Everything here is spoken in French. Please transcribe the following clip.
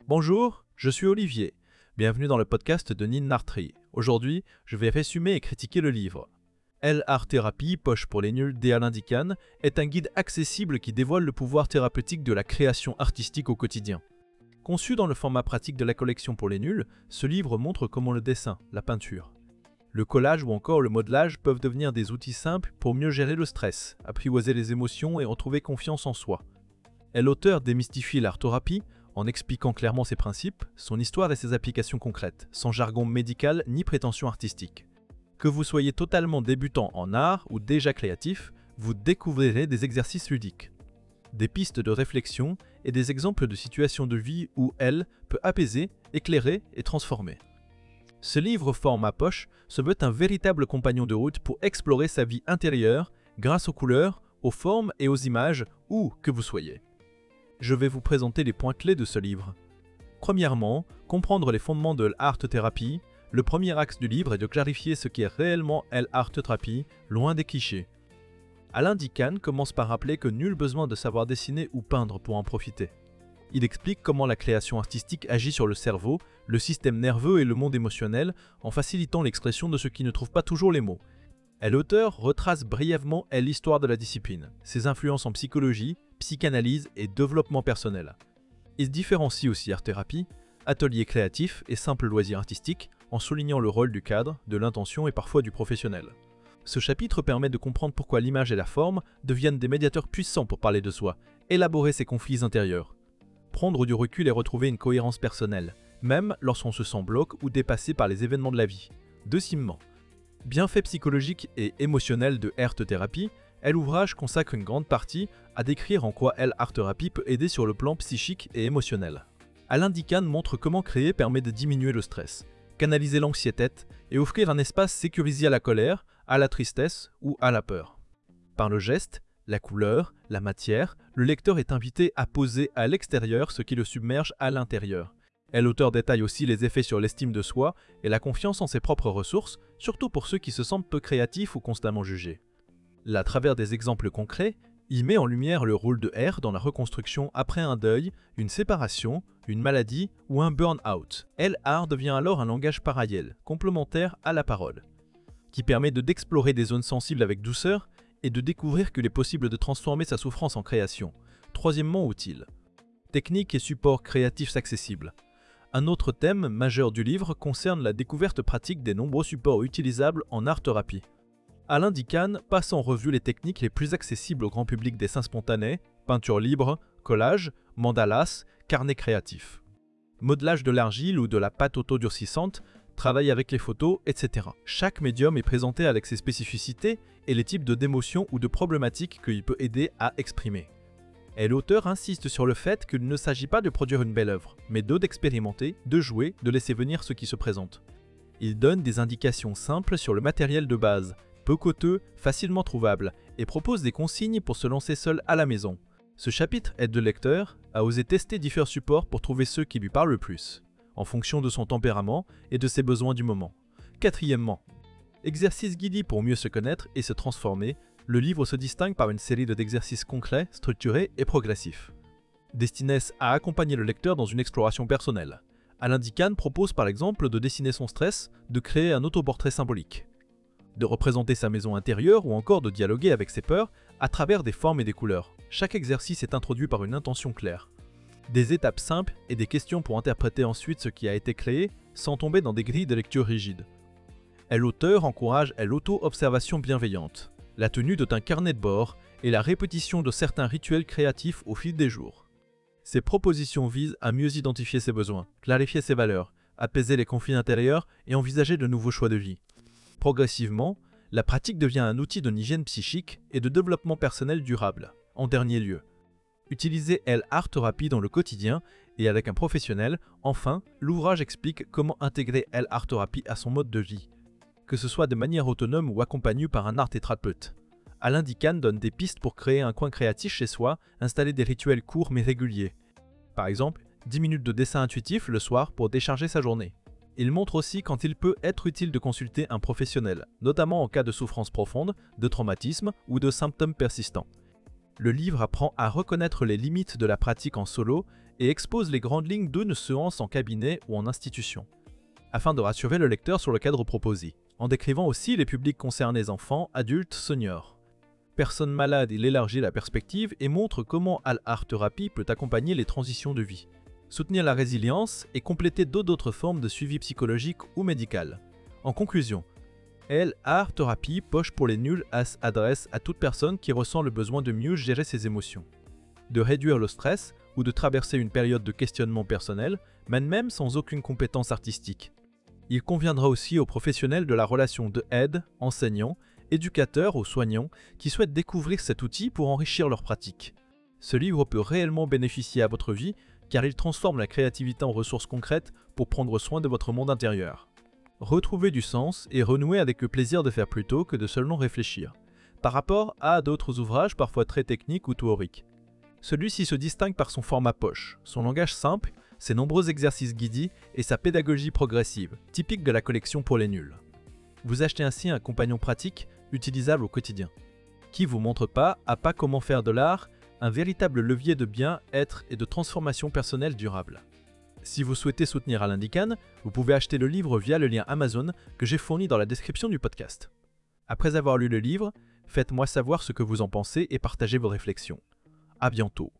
Bonjour, je suis Olivier. Bienvenue dans le podcast de Nin Nartri. Aujourd'hui, je vais résumer et critiquer le livre. Art Thérapie, poche pour les nuls d'Alain Dican est un guide accessible qui dévoile le pouvoir thérapeutique de la création artistique au quotidien. Conçu dans le format pratique de la collection pour les nuls, ce livre montre comment le dessin, la peinture, le collage ou encore le modelage peuvent devenir des outils simples pour mieux gérer le stress, apprivoiser les émotions et retrouver confiance en soi. L'auteur démystifie l'art-thérapie en expliquant clairement ses principes, son histoire et ses applications concrètes, sans jargon médical ni prétention artistique. Que vous soyez totalement débutant en art ou déjà créatif, vous découvrirez des exercices ludiques, des pistes de réflexion et des exemples de situations de vie où elle peut apaiser, éclairer et transformer. Ce livre format poche se veut un véritable compagnon de route pour explorer sa vie intérieure grâce aux couleurs, aux formes et aux images, où que vous soyez. Je vais vous présenter les points clés de ce livre. Premièrement, comprendre les fondements de l'art-thérapie. Le premier axe du livre est de clarifier ce qu'est réellement l'art-thérapie, loin des clichés. Alain Dican commence par rappeler que nul besoin de savoir dessiner ou peindre pour en profiter. Il explique comment la création artistique agit sur le cerveau, le système nerveux et le monde émotionnel en facilitant l'expression de ceux qui ne trouvent pas toujours les mots. L'auteur retrace brièvement l'histoire de la discipline, ses influences en psychologie, psychanalyse et développement personnel. Il différencie aussi art-thérapie, atelier créatif et simple loisir artistique en soulignant le rôle du cadre, de l'intention et parfois du professionnel. Ce chapitre permet de comprendre pourquoi l'image et la forme deviennent des médiateurs puissants pour parler de soi, élaborer ses conflits intérieurs, prendre du recul et retrouver une cohérence personnelle, même lorsqu'on se sent bloqué ou dépassé par les événements de la vie. Deuxièmement, bienfaits psychologiques et émotionnels de l'art-thérapie, l'ouvrage consacre une grande partie à décrire en quoi l'art-thérapie peut aider sur le plan psychique et émotionnel. Alain Dican montre comment créer permet de diminuer le stress, canaliser l'anxiété et offrir un espace sécurisé à la colère, à la tristesse ou à la peur. Par le geste, la couleur, la matière, le lecteur est invité à poser à l'extérieur ce qui le submerge à l'intérieur. L'auteur détaille aussi les effets sur l'estime de soi et la confiance en ses propres ressources, surtout pour ceux qui se sentent peu créatifs ou constamment jugés. À travers des exemples concrets, il met en lumière le rôle de R dans la reconstruction après un deuil, une séparation, une maladie ou un burn-out. L'art devient alors un langage parallèle, complémentaire à la parole, qui permet d'explorer des zones sensibles avec douceur et de découvrir qu'il est possible de transformer sa souffrance en création. Troisièmement, utile. Technique et support créatifs accessibles. Un autre thème majeur du livre concerne la découverte pratique des nombreux supports utilisables en art-thérapie. Alain Dican passe en revue les techniques les plus accessibles au grand public: dessin spontané, peinture libre, collage, mandalas, carnet créatif, modelage de l'argile ou de la pâte auto-durcissante, travail avec les photos, etc. Chaque médium est présenté avec ses spécificités et les types d'émotions ou de problématiques qu'il peut aider à exprimer. L'auteur insiste sur le fait qu'il ne s'agit pas de produire une belle œuvre, mais d'expérimenter, de jouer, de laisser venir ce qui se présente. Il donne des indications simples sur le matériel de base, peu coûteux, facilement trouvable, et propose des consignes pour se lancer seul à la maison. Ce chapitre aide le lecteur à oser tester différents supports pour trouver ceux qui lui parlent le plus, en fonction de son tempérament et de ses besoins du moment. Quatrièmement, exercice guidé pour mieux se connaître et se transformer, le livre se distingue par une série d'exercices concrets, structurés et progressifs, destinés à accompagner le lecteur dans une exploration personnelle. Alain Dican propose par exemple de dessiner son stress, de créer un autoportrait symbolique, de représenter sa maison intérieure ou encore de dialoguer avec ses peurs à travers des formes et des couleurs. Chaque exercice est introduit par une intention claire, des étapes simples et des questions pour interpréter ensuite ce qui a été créé sans tomber dans des grilles de lecture rigides. L'auteur encourage l'auto-observation bienveillante, la tenue d'un carnet de bord et la répétition de certains rituels créatifs au fil des jours. Ces propositions visent à mieux identifier ses besoins, clarifier ses valeurs, apaiser les conflits intérieurs et envisager de nouveaux choix de vie. Progressivement, la pratique devient un outil d'une hygiène psychique et de développement personnel durable. En dernier lieu, utiliser l'art-thérapie dans le quotidien et avec un professionnel. Enfin, l'ouvrage explique comment intégrer l'art-thérapie à son mode de vie, que ce soit de manière autonome ou accompagné par un art-thérapeute. Alain Dican donne des pistes pour créer un coin créatif chez soi, installer des rituels courts mais réguliers. Par exemple, 10 minutes de dessin intuitif le soir pour décharger sa journée. Il montre aussi quand il peut être utile de consulter un professionnel, notamment en cas de souffrance profonde, de traumatisme ou de symptômes persistants. Le livre apprend à reconnaître les limites de la pratique en solo et expose les grandes lignes d'une séance en cabinet ou en institution, afin de rassurer le lecteur sur le cadre proposé, en décrivant aussi les publics concernés enfants, adultes, seniors. Personnes malades, il élargit la perspective et montre comment Al-Art Thérapie peut accompagner les transitions de vie, soutenir la résilience et compléter d'autres formes de suivi psychologique ou médical. En conclusion, Al-Art Thérapie poche pour les nuls s'adresse à toute personne qui ressent le besoin de mieux gérer ses émotions, de réduire le stress ou de traverser une période de questionnement personnel, même sans aucune compétence artistique. Il conviendra aussi aux professionnels de la relation de aide, enseignants, éducateurs ou soignants qui souhaitent découvrir cet outil pour enrichir leur pratique. Ce livre peut réellement bénéficier à votre vie car il transforme la créativité en ressources concrètes pour prendre soin de votre monde intérieur. Retrouvez du sens et renouer avec le plaisir de faire plutôt que de seulement réfléchir, par rapport à d'autres ouvrages parfois très techniques ou théoriques. Celui-ci se distingue par son format poche, son langage simple, ses nombreux exercices guidés et sa pédagogie progressive, typique de la collection pour les nuls. Vous achetez ainsi un compagnon pratique, utilisable au quotidien, qui vous montre pas à pas comment faire de l'art un véritable levier de bien-être et de transformation personnelle durable. Si vous souhaitez soutenir Alain Dican, vous pouvez acheter le livre via le lien Amazon que j'ai fourni dans la description du podcast. Après avoir lu le livre, faites-moi savoir ce que vous en pensez et partagez vos réflexions. À bientôt.